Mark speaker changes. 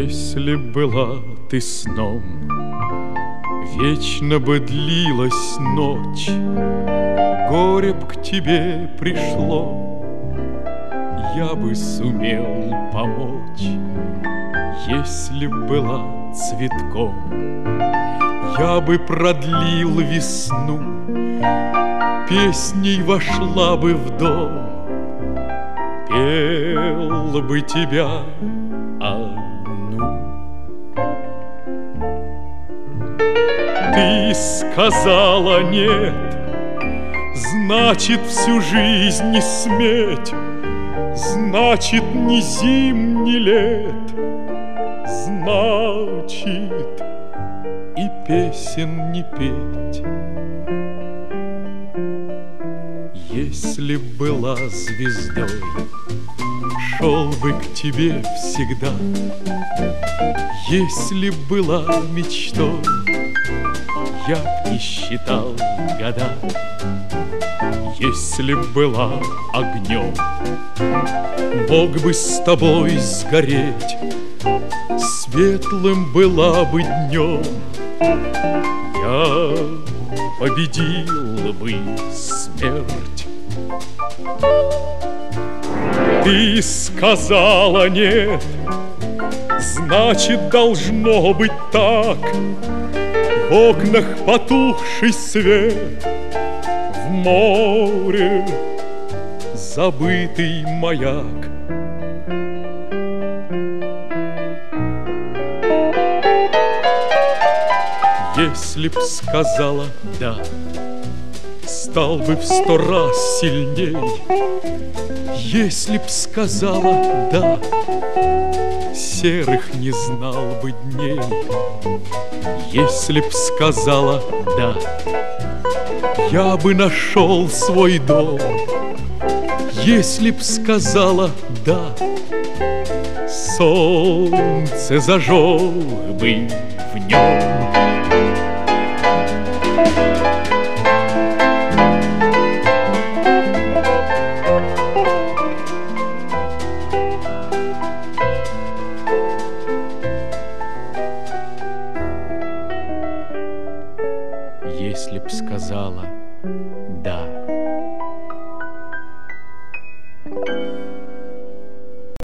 Speaker 1: Если была ты сном, вечно бы длилась ночь, горе б к тебе пришло, я бы сумел помочь. Если б была цветком, я бы продлил весну, песней вошла бы в дом, пел бы тебя одну. Ты сказала нет, значит, всю жизнь не сметь, значит, ни зим, ни лет, значит, и песен не петь. Если б была звездой, шел бы к тебе всегда. Если б была мечтой, я б не считал года. Если б была огнем, мог бы с тобой сгореть, светлым была бы днем, я победил бы смерть. Ты сказала нет, значит, должно быть так. В окнах потухший свет, в море забытый маяк. Если б сказала да, стал бы в 100 раз сильней. Если б сказала да, серых не знал бы дней. Если б сказала да, я бы нашел свой дом. Если б сказала да, солнце зажег бы в нем.